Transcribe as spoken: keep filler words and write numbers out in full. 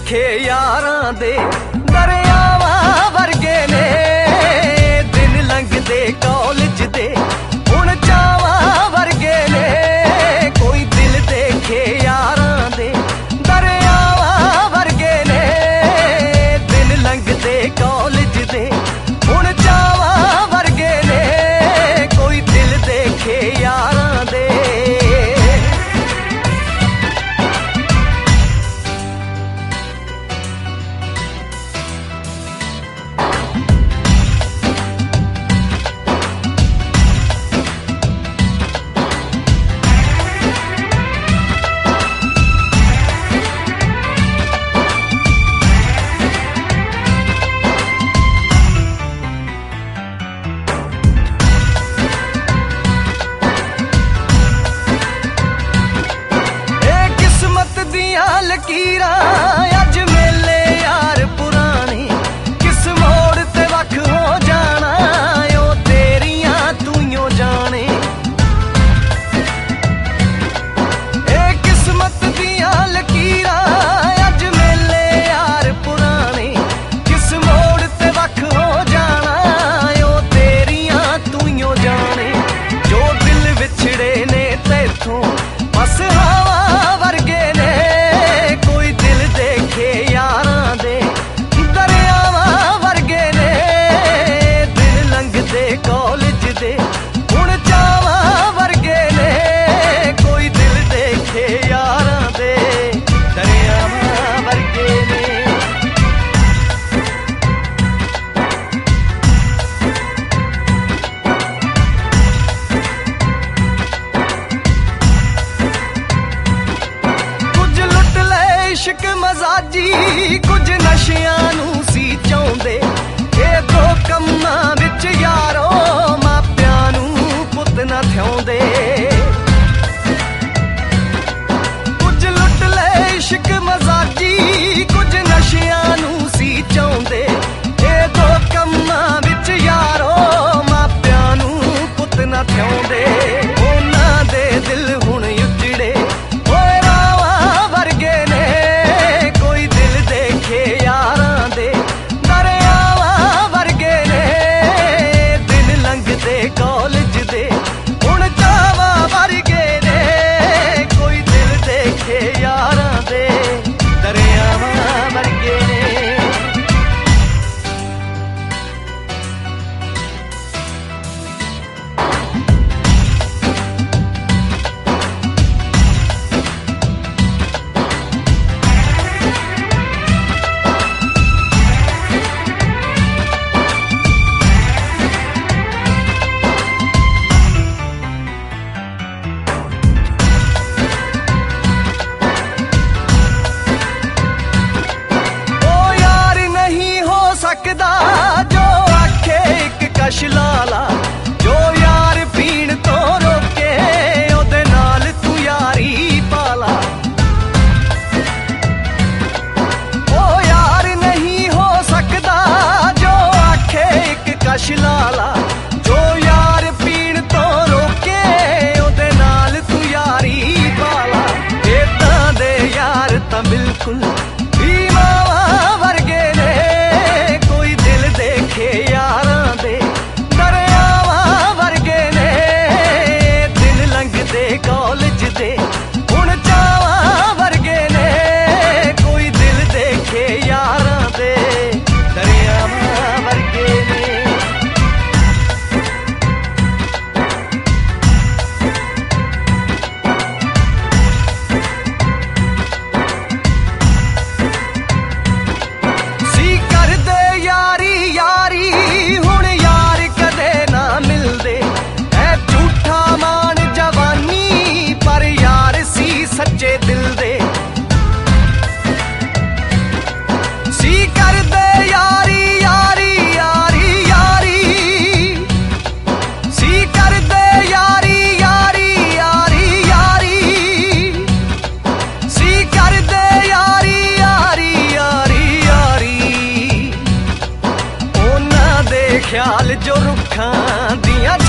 देखे यारां दे दरियावां वर्गे ने दिन लंघदे कॉलेज दे हुण चावां वर्गे ने कोई दिल देखे यारां दे दरियावां वर्गे ने दिन लंघदे कॉलेज दे हुण चावां वर्गे ने कोई दिल देखे यारां दे। लकीरां अज मेले यार पुराने किस मोड़ ते वख हो जाना ओ तेरियां तूं जाने ए किस्मत दियां लकीरां अज मेले यार पुराने किस मोड़ ते वख हो जाना ओ तेरियां तूं जाने जो दिल विछड़े ने तैथों बस हवा वर्गे ने कॉलेज दे हुण चावां वर्गे ने कोई दिल देखे यारां दे दरियावां वर्गे ने। कुछ लुट ले इश्क मजाजी कुछ नशियां नूं सी चाहुंदे ए दो कम्मां विच यारो मापियां नूं पुत ना थिआउंदे कुछ लुट ले इश्क मजाजी कुछ नशियां नूं सी चाहुंदे ए दो कम्मां विच यारो मापियां नूं पुत ना थिआउंदे उन्हां दे दिल हुण उजड़े होए रावां वर्गे ने कोई दिल देखे यारां दे कॉलेज दे हुण चावां वर्गे ने कोई दिल देखे यारां दे दरियावां वर्गे ने। जो आखे एक कश लाला जो यार पीण तो रोके ओदे नाल तू यारी पाला ओ यार नहीं हो सकदा जो आखे एक कश लाला जो यार पीण तो रोके ओदे नाल तू यारी पाला इदां दे यार तां बिल्कुल बीमावां वर्गे ने देखे यारां दे दरियावां वर्गे ने दिन लंघदे कॉलेज दे हुण चावां वर्गे ने कोई दिल देखे यारां दे दरियावां वर्गे ने। सच्चे दिल दे सी कर दे यारी यारी यारी यारी सी कर दे यारी यारी यारी यारी सी कर दे यारी यारी यारी यारी उन्हां दे ख्याल जो रुखां दियां